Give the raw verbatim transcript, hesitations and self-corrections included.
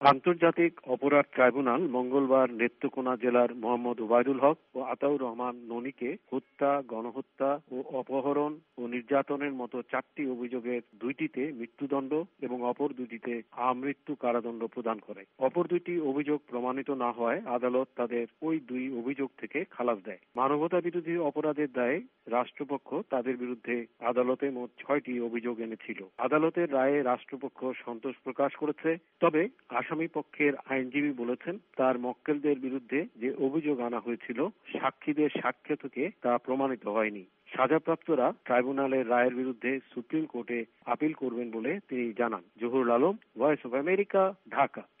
আন্তর্জাতিক অপরাধ ট্রাইব্যুনাল মঙ্গলবার নেত্রকোনা জেলার মোহাম্মদ ওবায়দুল হক ও আতাউর রহমান ননিকে হত্যা, গণহত্যা ও অপহরণ ও নির্যাতনের মতো চারটি অভিযোগের দুইটিতে মৃত্যুদণ্ড এবং অপর দুইটিতে আমৃত্যু কারাদণ্ড প্রদান করে। অপর দুইটি অভিযোগ প্রমাণিত না হওয়ায় আদালত তাদের ওই দুই অভিযোগ থেকে খালাস দেয়। মানবতা বিরোধী অপরাধের দায়ে রাষ্ট্রপক্ষ তাদের বিরুদ্ধে আদালতে মোট ছয়টি অভিযোগ এনেছিল। আদালতের রায়ে রাষ্ট্রপক্ষ সন্তোষ প্রকাশ করেছে। তবে আসামি পক্ষের আইনজীবী বলেছেন, তার মক্কেলদের বিরুদ্ধে যে অভিযোগ আনা হয়েছিল সাক্ষীদের সাক্ষ্য থেকে তা প্রমাণিত হয়নি। সাজাপ্রাপ্তরা ট্রাইব্যুনালের রায়ের বিরুদ্ধে সুপ্রিম কোর্টে আপিল করবেন বলে তিনি জানান। Zahurul Alam, voice of America, Dhaka.